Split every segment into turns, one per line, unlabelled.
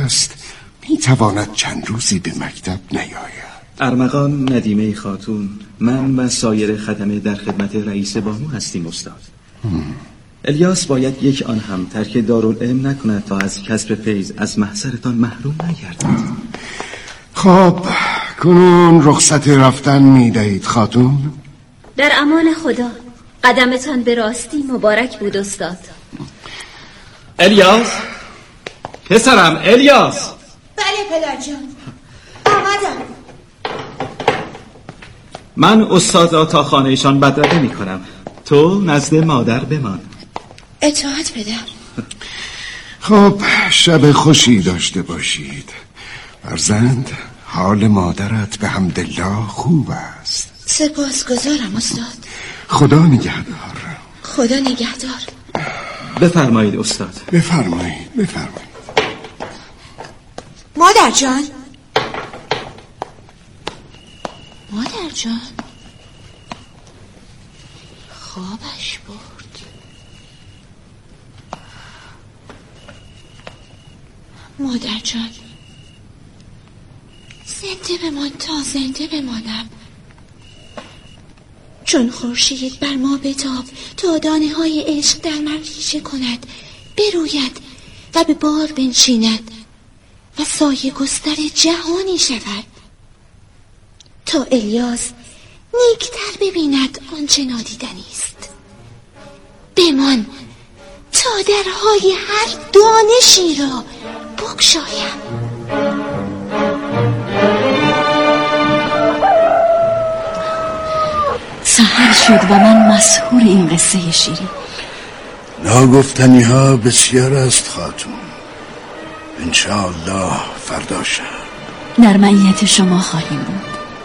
است میتواند چند روزی به مکتب نیاید.
ارمغان ندیمه خاتون، من و سایر خدمه در خدمت رئیس بانو هستیم استاد. الیاس باید یک آن هم ترک دارالعلم نکند تا از کسب فیض از محضرتان محروم نگردد.
خب کنون رخصت رفتن میدهید خاتون؟
در امان خدا. قدمتان به راستی مبارک بود استاد.
الیاس پسرم، الیاس.
بله پدر جان، آمدم.
من استاد را تا خانهشان بدرقه می کنم، تو نزد مادر بمان.
اطاعت پدر.
خب شب خوشی داشته باشید فرزند. حال مادرت به حمدالله خوب است.
سپاسگزارم استاد.
خدا نگهدار.
خدا نگهدار.
بفرمایید استاد.
بفرمایید.
مادر جان. مادر جان خوابش برد. مادر جان زنده بمان تا زنده بمانم، چون خورشید بر ما بتاب تا دانه های عشق در من ریشه کند، بروید و به بار بنشیند و سایه گستر جهانی شود، تا الیاس نیکتر ببیند آنچه نادیدنی است. بمان تا درهای هر دانشی را بگشایم.
سحر شد و من مسحور این قصه شیرین.
ناگفتنی ها بسیار است خاتون. انشاءالله فردا شب
در معیت شما خواهیم بود.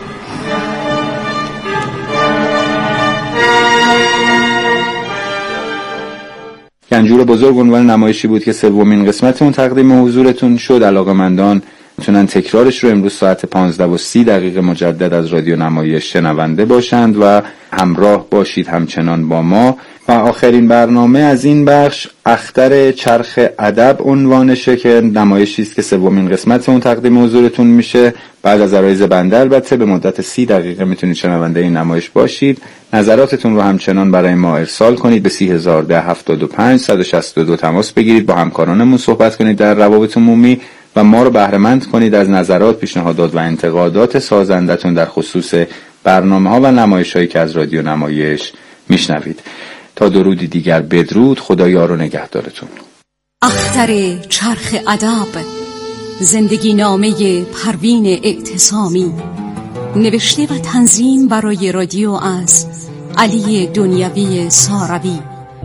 گنجور بزرگ عنوان نمایشی بود که سومین قسمت اون تقدیم حضورتون شد. علاقه‌مندان میتونن تکرارش رو امروز ساعت 15:30 مجدد از رادیو نمایش شنونده باشند و همراه باشید همچنان با ما. و آخرین برنامه از این بخش اختر چرخ ادب عنوانشه که نمایشی است که سومین قسمت اون تقدیم حضورتون میشه. بعد از عرایض بنده البته به مدت 30 میتونید شنونده این نمایش باشید. نظراتتون رو همچنان برای ما ارسال کنید. به 301075 162 تماس بگیرید، با همکارانمون صحبت کنید در روابط عمومی و ما رو بهره مند کنید از نظرات، پیشنهادات و انتقادات سازندتون در خصوص برنامه‌ها و نمایش‌هایی که از رادیو نمایش میشنوید. تا درودی دیگر بدرود. خدا یار و نگهدارتون.
اختر چرخ ادب، زندگی نامه پروین اعتصامی، نوشته و تنظیم برای رادیو از علی دنیوی ساروی.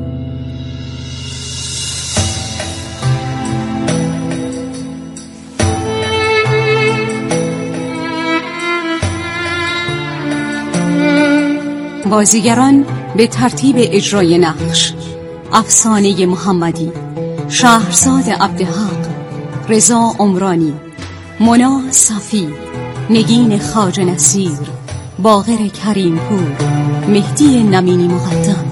بازیگران به ترتیب اجرای نقش: افسانه محمدی، شهرزاد عبدالحق، رضا عمرانی، منا صفی، نگین خواجه نصیر، باقر کریمپور، مهدی نمینی مقدم.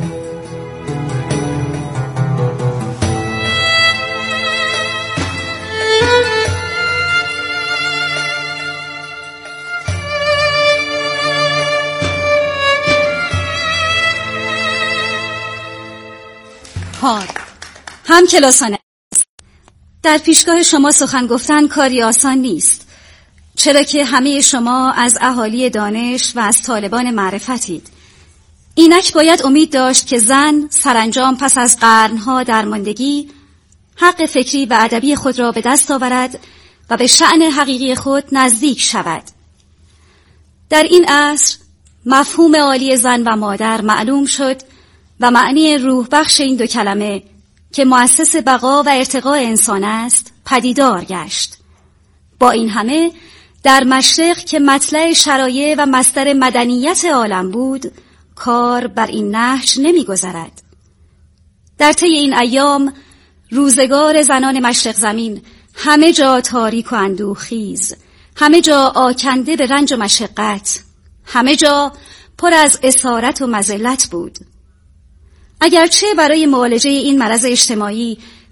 هم کلاسانه در پیشگاه شما سخن گفتن کاری آسان نیست، چرا که همه شما از اهالی دانش و از طالبان معرفتید. اینک باید امید داشت که زن سرانجام پس از قرنها درماندگی حق فکری و ادبی خود را به دست آورد و به شأن حقیقی خود نزدیک شود. در این عصر مفهوم عالی زن و مادر معلوم شد و معنی روح بخش این دو کلمه که مؤسس بقا و ارتقاء انسان است پدیدار گشت. با این همه در مشرق که مطلع شرایع و مصدر مدنیت عالم بود، کار بر این نهج نمی‌گذرد. در طی این ایام روزگار زنان مشرق زمین همه جا تاریک و اندوه‌خیز، همه جا آکنده به رنج و مشقت، همه جا پر از اسارت و مذلت بود. اگرچه برای معالجه این مرض اجتماعی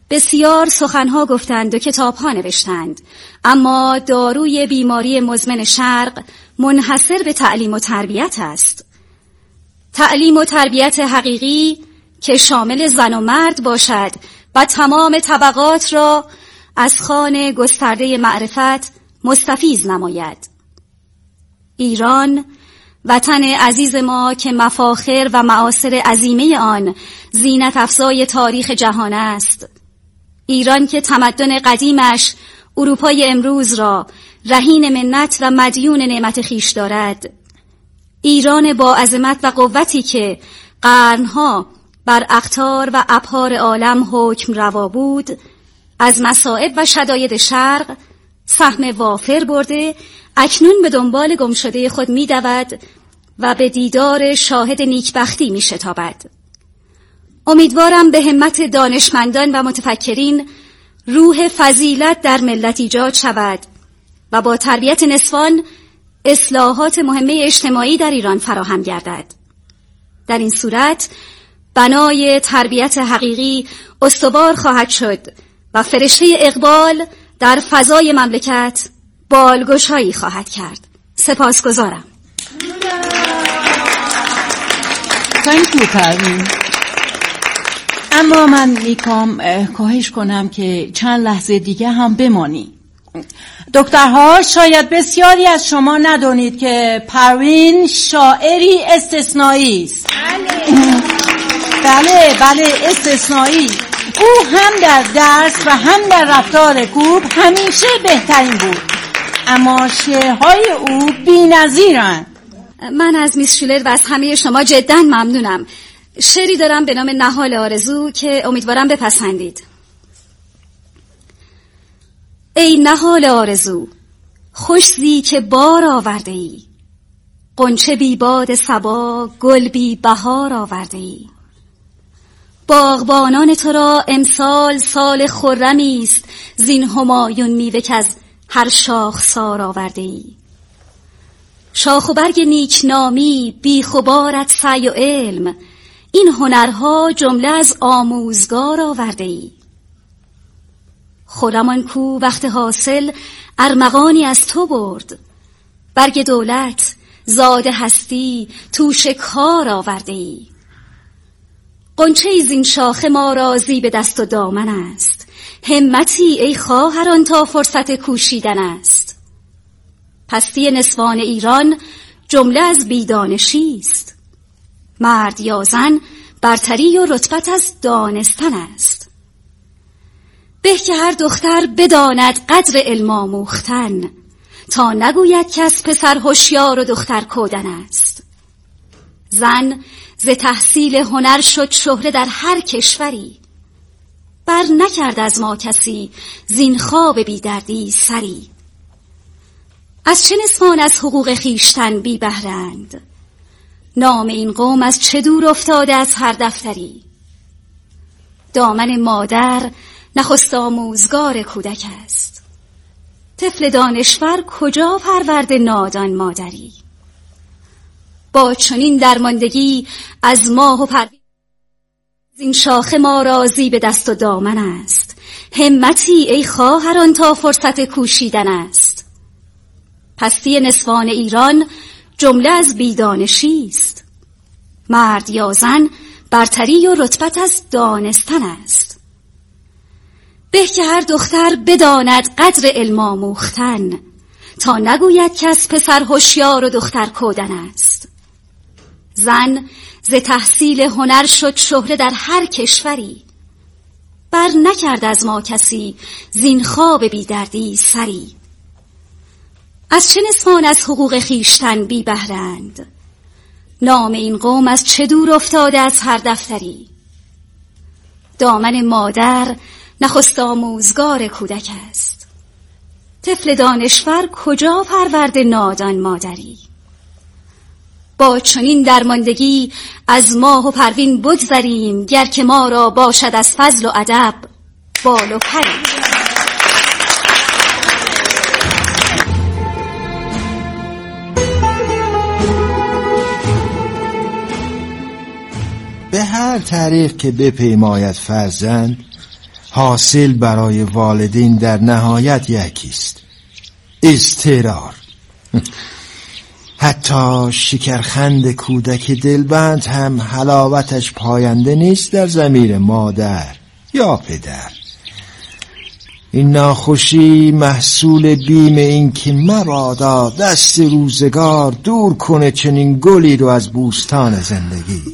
بسیار سخنها گفتند و کتابها نوشتند، اما داروی بیماری مزمن شرق منحصر به تعلیم و تربیت است. تعلیم و تربیت حقیقی که شامل زن و مرد باشد و تمام طبقات را از خوان گسترده معرفت مستفیض نماید. ایران، وطن عزیز ما که مفاخر و معاصر عظیمه آن زینت افزای تاریخ جهان است. ایران که تمدن قدیمش اروپای امروز را رهین منت و مدیون نعمت خویش دارد. ایران با عظمت و قوتی که قرنها بر اقطار و ابحار عالم حکم روا بود، از مصائب و شداید شرق سهم وافر برده، اکنون به دنبال گمشده خود می دود و به دیدار شاهد نیکبختی می شتابد. امیدوارم به همت دانشمندان و متفکرین روح فضیلت در ملت ایجاد شود و با تربیت نسوان اصلاحات مهمه اجتماعی در ایران فراهم گردد. در این صورت بنای تربیت حقیقی استوار خواهد شد و فرشته اقبال در فضای مملکت بالگشایی خواهد کرد. سپاسگزارم.
Thank you پروین. اما من میخوام خواهش کنم که چند لحظه دیگه هم بمانی. دکترها، شاید بسیاری از شما ندونید که پروین شاعری استثنایی است. بله استثنایی. او هم در درس و هم در رفتار خوب همیشه بهترین بود، اما شعرهای او بی‌نظیرند.
من از میس شولر و از همه شما جداً ممنونم. شعری دارم به نام نهال آرزو که امیدوارم بپسندید. ای نهال آرزو، خوش زی که بار آورده ای، غنچه بی باد صبا، گل بی بهار آورده ای. باغبانان تو را امسال سال خرمی است، زین همایون میوه که از هر شاخسار آورده ای. شاخ و برگ نیکنامی، بیخ و بارت سعی و علم، این هنرها جمله از آموزگار آورده ای. خرمان کو وقت حاصل ارمغانی از تو برد، برگ دولت زاد هستی توش کار آورده ای. غنچه زین شاخه ما راضی به دست و دامن است، همتی ای خواهران تا فرصت کوشیدن است. پستی نسوان ایران جمله از بیدانشی است، مرد یا زن برتری و رتبت از دانستن است. به که هر دختر بداند قدر علم آموختن، تا نگوید کس پسر هوشیار و دختر کودن است. زن ز تحصیل هنر شد شهره در هر کشوری، بر نکرد از ما کسی زین خواب بی دردی سری. از چه نسوان از حقوق خیشتن بی بهرند، نام این قوم از چه دور افتاده از هر دفتری. دامن مادر نخست آموزگار کودک است، طفل دانشور کجا پرورده نادان مادری. با چنین درماندگی از ماه و پروین، زین شاخه ما راضی به دست و دامن است، همتی ای خواهران تا فرصت کوشیدن است. پستی نسوان ایران جمله از بیدانشی است، مرد یا زن برتری و رتبت از دانستن است. به که هر دختر بداند قدر علم آموختن، تا نگوید کس پسر هوشیار و دختر کودن است. زن ز تحصیل هنر شد شهره در هر کشوری، بر نکرد از ما کسی زین خواب بی دردی سری. از چه نسوان از حقوق خیشتن بی بهرند، نام این قوم از چه دور افتاده از هر دفتری. دامن مادر نخست آموزگار کودک است، طفل دانشور کجا پرورده نادان مادری. با چنین درماندگی از ماه و پروین بگذریم، گر که ما را باشد از فضل و ادب بال و پری.
به هر طریق که بپیماید فرزند، حاصل برای والدین در نهایت یکیست: اضطرار. حتی شکرخند کودک دلبند هم حلاوتش پاینده نیست در ضمیر مادر یا پدر. این ناخوشی محصول بیم این که مبادا دست روزگار دور کنه چنین گلی رو از بوستان زندگی.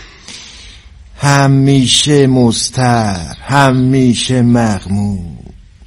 همیشه مضطر، همیشه مغموم.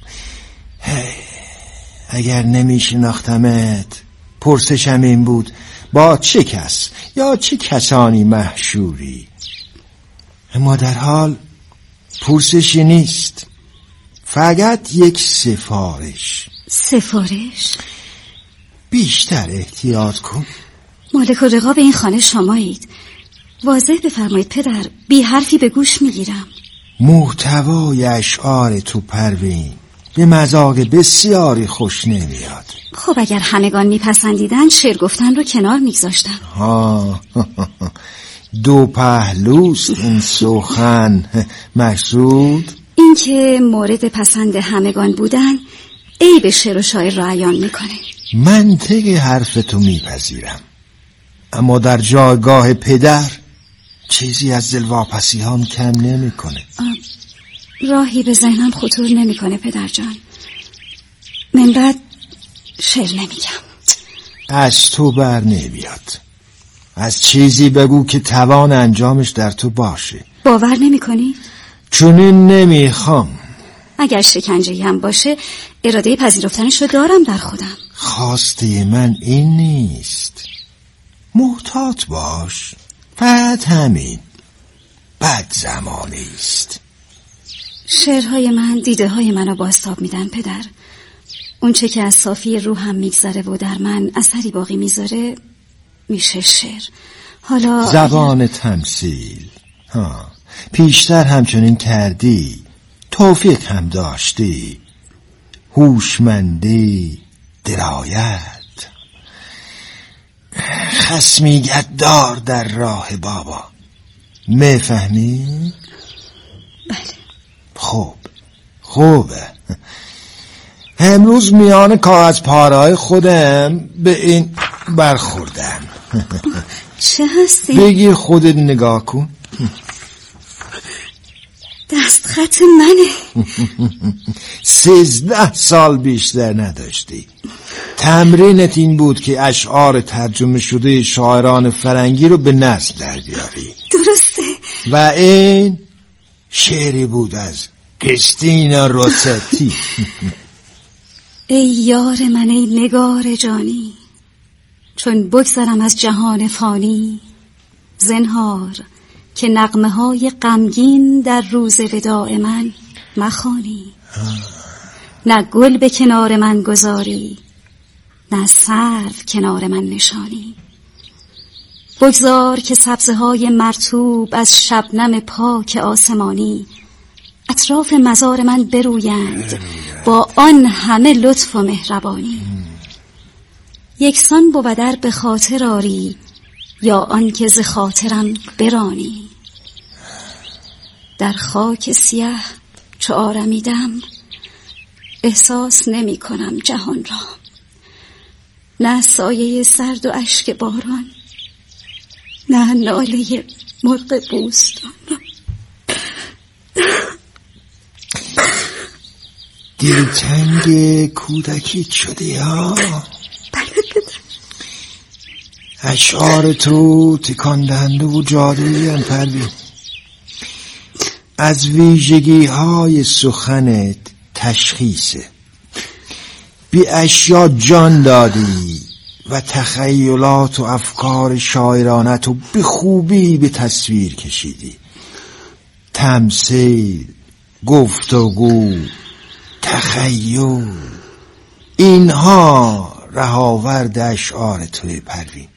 اگر نمیشناختمت پرسشم این بود با چه کس یا چه کسانی محشوری. اما در حال پرسشی نیست، فقط یک سفارش.
سفارش؟
بیشتر احتیاط کن.
مالک و رقاب این خانه شمایید. واضح بفرمایید پدر، بی حرفی به گوش میگیرم.
محتوای اشعار تو پروین به مذاق بسیاری خوش نمیاد.
خب اگر همگان میپسندیدن شعر گفتن رو کنار میگذاشتم.
دو پهلوست این سخن مقصود.
این که مورد پسند همگان بودن عیب شعر و شاعر را عیان میکنه.
منطق حرفتو میپذیرم، اما در جایگاه پدر چیزی از دلواپسی هم کم نمیکنه.
راهی به ذهنم خطور نمیکنه پدر جان. من بعد شعر نمیگم.
از تو بر نمیاد. از چیزی بگو که توان انجامش در تو باشه.
باور نمیکنی؟
چونین نمیخوام.
اگر شکنجه‌ای هم باشه اراده پذیرفتنش رو دارم در خودم.
خواسته من این نیست. محتاط باش، فقط همین. بد زمانه است.
شعرهای من دیده های منو بازتاب میدن پدر. اون چه که از صافی روحم میگذره و در من اثری باقی میذاره میشه شعر. حالا
زبان تمثیل. پیشتر همچنین کردی، توفیق هم داشتی، هوشمندی، درایت، خصمیت دار در راه بابا. میفهمی؟
بله.
خوبه. امروز میان کاغذ پاره‌های خودم به این برخوردم.
چه هستی؟
بگیر خودت نگاه کن.
دست خط منه.
13 سال بیشتر نداشتی. تمرینت این بود که اشعار ترجمه شده شاعران فرنگی رو به نظم در بیاری.
درسته.
و این شعری بود از کریستینا روستی.
ای یار من، ای نگار جانی، چون بگذرم از جهان فانی، زنهار که نغمه های غمگین در روز وداع من مخوانی. نه گل به کنار من گذاری، نه سرو کنار من نشانی. بگذار که سبزه های مرطوب از شبنم پاک آسمانی اطراف مزار من برویند با آن همه لطف و مهربانی. یکسان بودر به خاطر آری، یا آن که ز خاطرم برانی. در خاک سیاه چو آرمیدم، احساس نمی کنم جهان را، نه سایه سرد و اشک باران، نه ناله مرغ بوستان.
دلتنگ کودکی شدی ها؟ اشعار تو تکان دهنده و جادویی ان پروین. از ویژگی های سخنت تشخیصه. بی اشیا جان دادی و تخیلات و افکار شاعرانت رو به خوبی به تصویر کشیدی. تمثیل، گفتگو، تخیل، اینها رهاورد اشعار توی پروین.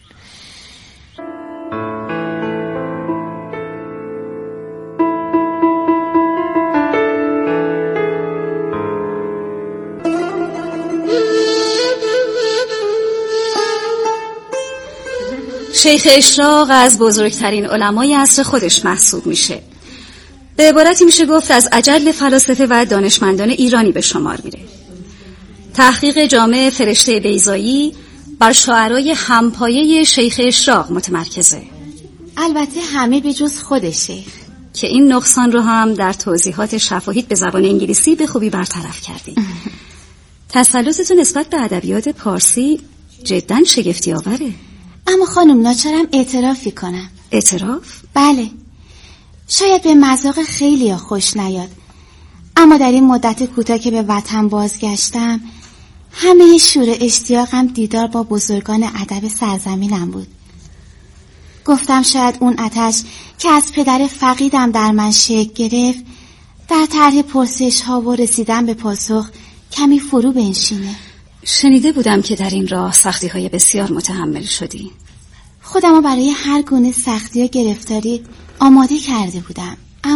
شیخ اشراق از بزرگترین علمای عصر خودش محسوب میشه. به عبارتی میشه گفت از اجل فلاسفه و دانشمندان ایرانی به شمار میره. تحقیق جامع فرشته بیضایی بر شاعرای همپایه شیخ اشراق متمرکزه.
البته همه به جز خود شیخ،
که این نقصان رو هم در توضیحات شفاهیت به زبان انگلیسی به خوبی برطرف کردی. تسلطتون نسبت به ادبیات پارسی جداً شگفتی آوره.
اما خانم ناچارم اعترافی کنم.
اعتراف؟
بله، شاید به مذاق خیلی خوش نیاد، اما در این مدت کوتاه که به وطن بازگشتم همه شور اشتیاقم دیدار با بزرگان ادب سرزمینم بود. گفتم شاید اون آتش که از پدر فقیدم در من شکل گرفت در طرح پرسش ها و رسیدن به پاسخ کمی فرو بنشینه.
شنیده بودم که در این راه سختی های بسیار متحمل شدی.
خودمو برای هر گونه سختی و گرفتاری آماده کرده بودم،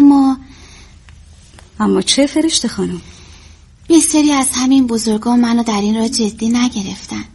اما
چه فرشته خانم؟
بسیاری از همین بزرگان منو در این راه جدی نگرفتن.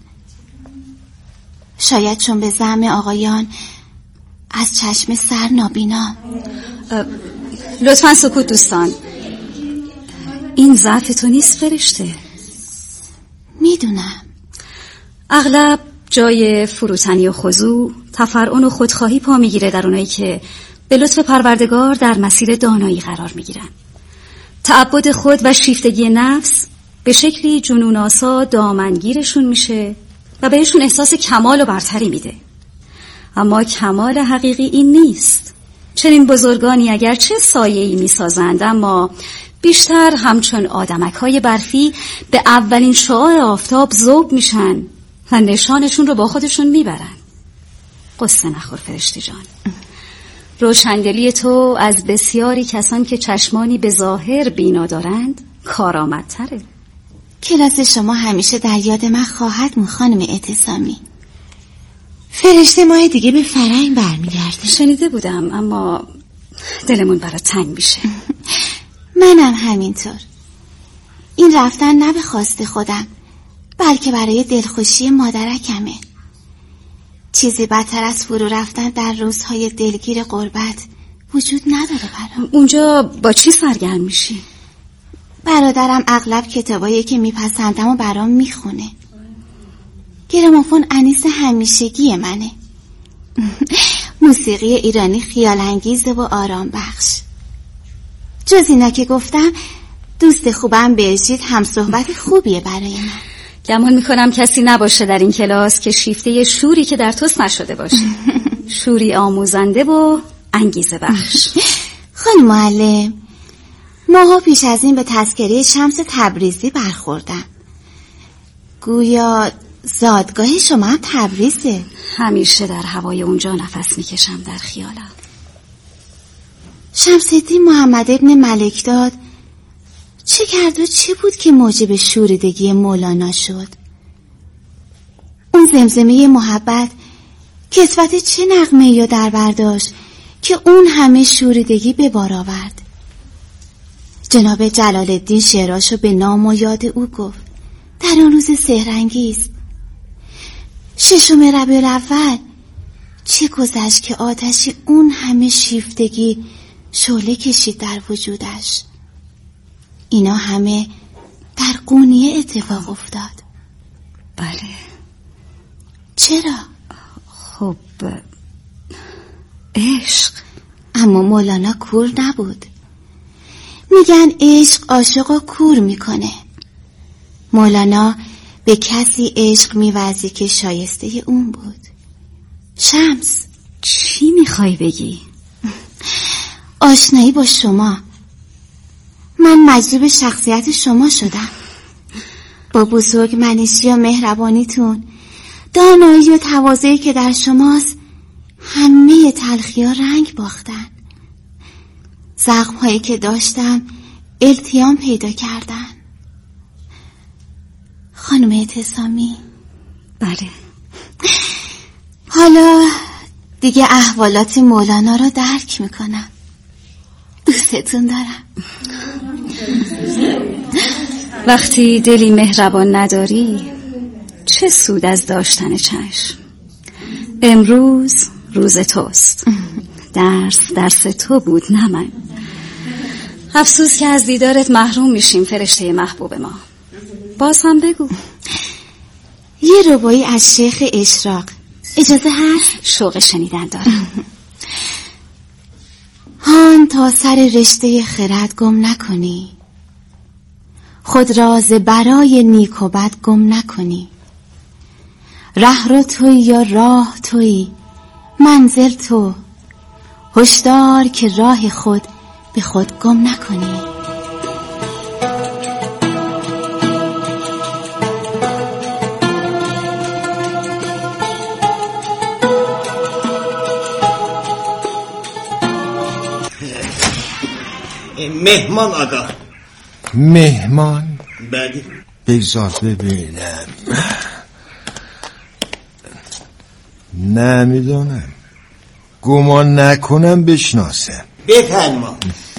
شاید چون به زعم آقایان از چشم سر نابینام.
لطفاً سکوت دوستان. این ضعف تو نیست فرشته.
میدونم.
اغلب جای فروتنی و خضوع، تفرعن و خودخواهی پا میگیره در اونایی که به لطف پروردگار در مسیر دانایی قرار میگیرن. تعبد خود و شیفتگی نفس به شکلی جنون‌آسا دامنگیرشون میشه و بهشون احساس کمال و برتری میده. اما کمال حقیقی این نیست. چنین بزرگانی اگرچه سایه‌ای میسازند، اما بیشتر همچون آدمک‌های برفی به اولین شعاع آفتاب ذوب میشن و نشانشون رو با خودشون میبرن. قصه نخور فرشته جان. روشندلی تو از بسیاری کسان که چشمانی به ظاهر بینا دارند کارآمدتره.
کلاس شما همیشه در یاد من خواهد مون خانم اعتصامی. فرشته ماه دیگه به فرنگ برمیگرده.
شنیده بودم، اما دلمون برات تنگ میشه.
منم همینطور. این رفتن نه به خواست خودم، بلکه برای دلخوشی مادرکمه. چیزی بدتر از فرو رفتن در روزهای دلگیر غربت وجود نداره برام.
اونجا با چی سرگرم میشی؟
برادرم اغلب کتابایی که میپسندم و برام میخونه. گرامافون انیس همیشگی منه. موسیقی ایرانی خیال انگیزه و آرام بخش. جز اینا که گفتم، دوست خوبم بهجید هم صحبت خوبیه برای من.
گمان میکنم کسی نباشه در این کلاس که شیفته شوری که در توست نشده باشه. شوری آموزنده و انگیزه بخش.
خانم معلم، ماها پیش از این به تذکره شمس تبریزی برخوردم. گویا زادگاه شما هم تبریزه.
همیشه در هوای اونجا نفس میکشم در خیالم.
شمس‌الدین محمد ابن ملکداد چه کرد و چه بود که موجب شوریدگی مولانا شد؟ اون زمزمه محبت کسوت چه نغمه یا در برداشت که اون همه شوریدگی به بار آورد؟ جناب جلال الدین شعراشو به نام و یاد او گفت در اون روز سحرانگیز. 6 ربیع الاول چه گذشت که آتشی اون همه شیفتگی شعله کشید در وجودش. اینا همه در قونیه اتفاق افتاد.
بله.
چرا؟
خب عشق.
اما مولانا کور نبود. میگن عشق عاشق کور میکنه. مولانا به کسی عشق می‌ورزی که شایسته اون بود. شمس.
چی میخوای بگی؟
آشنایی با شما. من مجذوب شخصیت شما شدم. با بزرگ منشی و مهربانیتون، دانایی و تواضعی که در شماست، همه تلخی‌ها رنگ باختن. زخم‌هایی که داشتم التیام پیدا کردن. خانم اعتصامی.
بله.
حالا دیگه احوالات مولانا رو درک میکنم. دوستتون دارم.
وقتی دلی مهربان نداری چه سود از داشتن چشم؟ امروز روز توست. درس تو بود نه من. افسوس که از دیدارت محروم میشیم فرشته محبوب ما. باز هم بگو.
یه ربایی از شیخ اشراق، اجازه هست؟
شوق شنیدن دارم.
هان تا سر رشته خرد گم نکنی، خود را ز برای نیک و بد گم نکنی. ره رو توی یا راه توی، منزل تو، هشدار که راه خود به خود گم نکنی.
مهمان آقا.
مهمان؟
بله.
بگذار ببینم. نمیدونم، گمان نکنم بشناسم.
بفرما.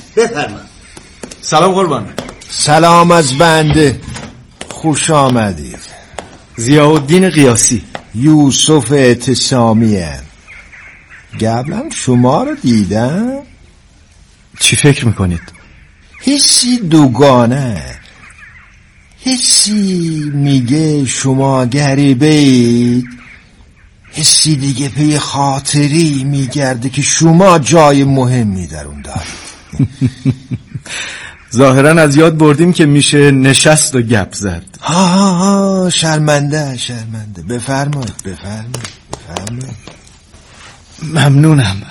سلام قربان.
سلام از بنده، خوش آمدید.
ضیاءالدین قیاسی.
یوسف اعتصامیه. قبلا شما رو دیدم.
چی فکر میکنید؟
حسی دوگانه، حسی میگه شما غریبه اید، حسی دیگه پی خاطری میگرده که شما جای مهمی در اون دارید.
ظاهرا از یاد بردیم که میشه نشست و گپ زد.
ها شرمنده. بفرمایید.
ممنونم.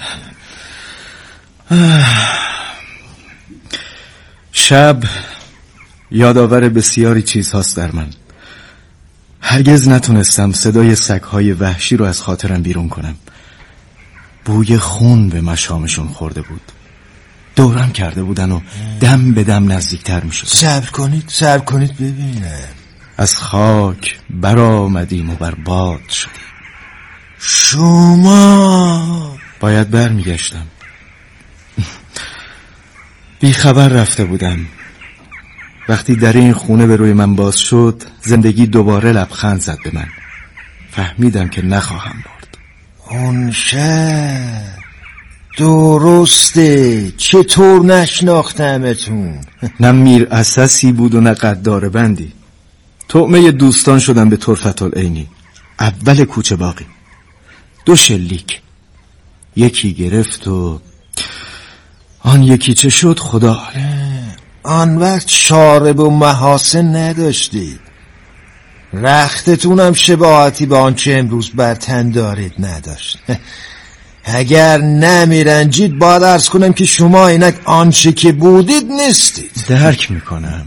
شب یادآور بسیاری چیز هاست در من. هرگز نتونستم صدای سگ‌های وحشی رو از خاطرم بیرون کنم. بوی خون به مشامشون خورده بود. دورم کرده بودن و دم به دم نزدیکتر می شد.
صبر کنید ببینم.
از خاک برآمدیم و بر باد شدیم.
شما
باید برمیگشتم. بی خبر رفته بودم. وقتی در این خونه به روی من باز شد، زندگی دوباره لبخند زد به من. فهمیدم که نخواهم برد.
اون شب درسته، چطور نشناختمتون؟
نه میر اساسی بود و نه قدار بندی. طعمه دوستان شدم به طرفت العینی. اول کوچه باقی 2 شلیک، یکی گرفت و آن یکی چه شد خدا.
آن وقت شارب و محاسن نداشتید، رختتونم شباهتی به آنچه امروز بر تن دارید نداشت. اگر نمیرنجید باید عرض کنم که شما اینک آنچه که بودید نیستید.
درک میکنم.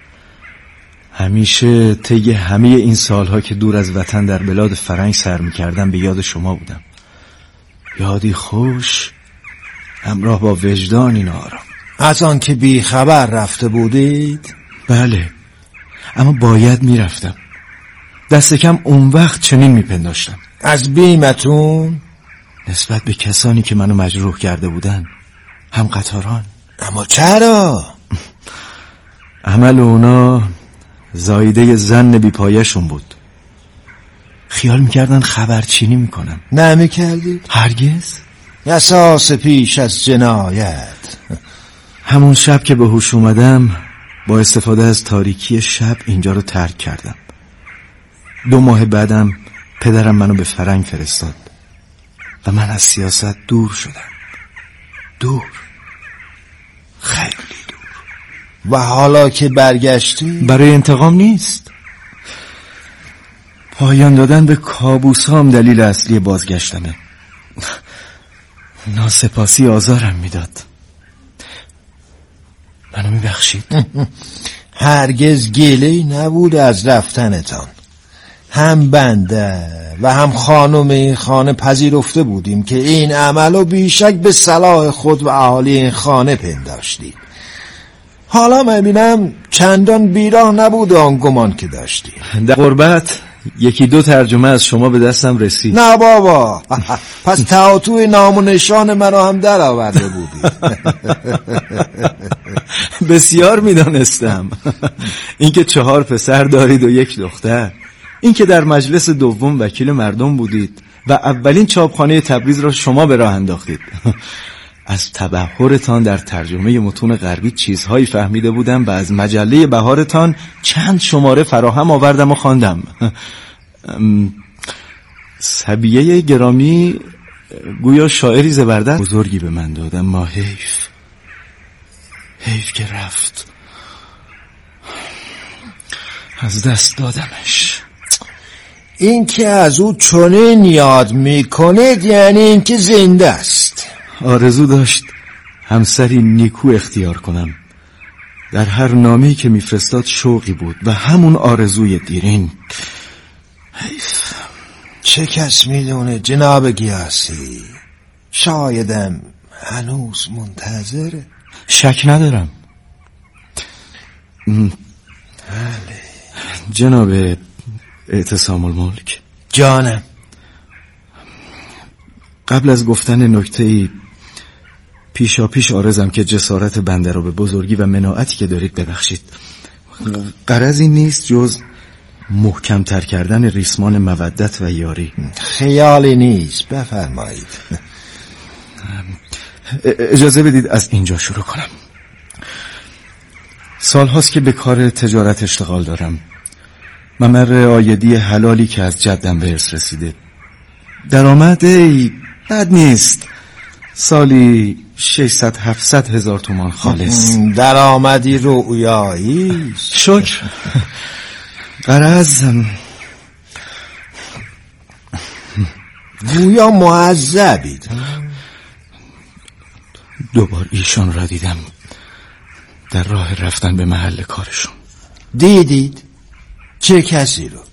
همیشه طی همه این سالها که دور از وطن در بلاد فرنگ سر میکردم به یاد شما بودم. یادی خوش همراه با وجدانی نارم.
از آن که بی خبر رفته بودید؟
بله، اما باید میرفتم. دست کم اون وقت چنین میپنداشتم.
از بیمتون؟
نسبت به کسانی که منو مجروح کرده بودن، هم قطاران.
اما چرا؟
عمل اونا زایده زن بی پایشون بود. خیال میکردن خبرچینی میکنم.
نمیکردید؟
هرگز.
اساس پیش از جنایت.
همون شب که به هوش اومدم، با استفاده از تاریکی شب اینجا رو ترک کردم. 2 ماه بعدم پدرم منو به فرنگ فرستاد و من از سیاست دور شدم. دور، خیلی دور.
و حالا که برگشتی؟
برای انتقام نیست. پایان دادن به کابوسام دلیل اصلی بازگشتمه. ناسپاسی آزارم میداد. منو میبخشید؟
هرگز گله‌ای نبود از رفتنتان. هم بنده و هم خانم این خانه پذیرفته بودیم که این عملو بیشک به صلاح خود و اهالی این خانه پنداشتید. حالا میبینم چندان بیراه نبود آن گمان که داشتیم.
در غربت 1-2 ترجمه از شما به دستم رسید.
نه بابا، پس تاتوی نام و نشان منو هم در آورده بودی.
بسیار میدانستم. اینکه 4 پسر دارید و 1 دختر، اینکه در مجلس دوم وکیل مردم بودید و اولین چاپخانه تبریز را شما به راه انداختید. از تبحرتان در ترجمه متون غربی چیزهایی فهمیده بودم و از مجله بهارتان چند شماره فراهم آوردم و خواندم. سبیه گرامی گویا شاعری زبردست بزرگی به من داد، اما حیف که رفت، از دست دادمش.
این که از او چنین یاد میکنید یعنی این که زنده است.
آرزو داشت همسری نیکو اختیار کنم. در هر نامه‌ای که میفرستاد شوقی بود و همون آرزوی دیرین. حیف.
چه کس میدونه جناب گیاسی؟ شایدم هنوز منتظره.
شک ندارم.
بله.
جناب اعتصام الملک،
جانم.
قبل از گفتن نکته‌ای پیشاپیش عارضم که جسارت بنده را به بزرگی و مناعتی که دارید ببخشید. غرضی نیست جز محکم‌تر کردن ریسمان مودت و یاری.
خیالی نیست، بفرمایید.
اجازه بدید از اینجا شروع کنم. سالهاست که به کار تجارت اشتغال دارم. ممر عایدی حلالی که از جدم به ارث رسیده. درآمد بد نیست، سالی 600-700 هزار تومان خالص.
درآمدی رویایی.
شکر. غرض
گویا معذبید.
دوبار ایشان را دیدم در راه رفتن به محل کارشون.
دیدید؟ چه کسی رو؟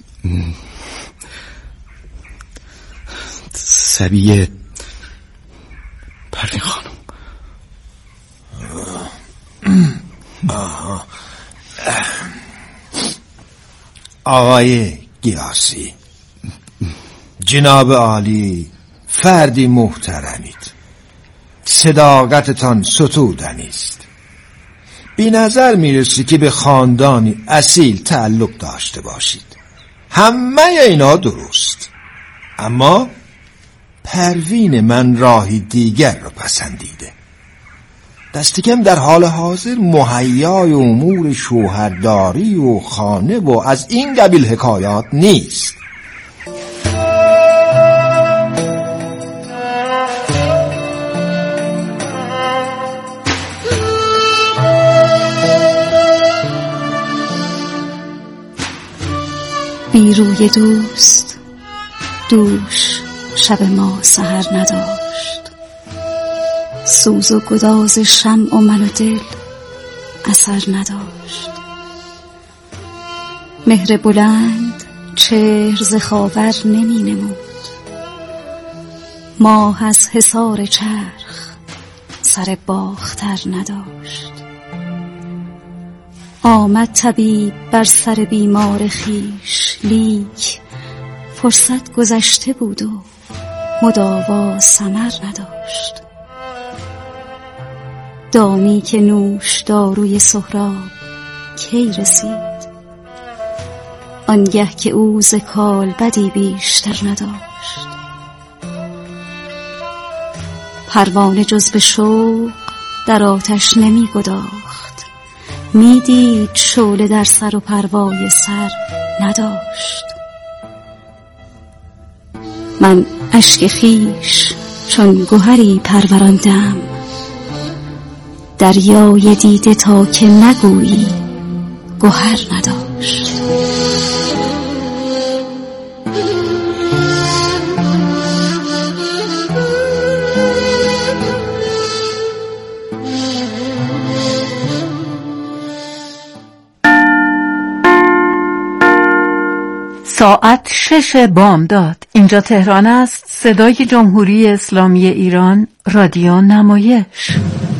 سبیه پروین خانم.
آقای گیاسی، جناب عالی فردی محترمید، صداقتتان ستودنی است. بی نظر میرسی که به خاندانی اصیل تعلق داشته باشید. همه اینا درست، اما پروین من راهی دیگر رو پسندیده. دست کم در حال حاضر مهیای امور شوهرداری و خانه و از این قبیل حکایات نیست.
بی روی دوست دوش شب ما سحر نداشت، سوز و گداز شمع و من و دل اثر نداشت. مهر بلند چهر ز خاور نمی نمود، ماه از حصار چرخ سر باختر نداشت. آمد طبیب بر سر بیمار خویش، لیک فرصت گذشته بود و مداوا ثمر نداشت. دامی که نوش داروی سهراب کی رسید، آنگه که او ز کالبدی بیشتر نداشت. پروانه جز به شوق در آتش نمی گداخت، می دید شعله در سر و پروای سر نداشت. من اشک خویش چون گوهری پروراندم، دریای دیده تا که نگویی گوهر نداشت.
ساعت 6 بامداد. اینجا تهران است. صدای جمهوری اسلامی ایران، رادیو نمایش.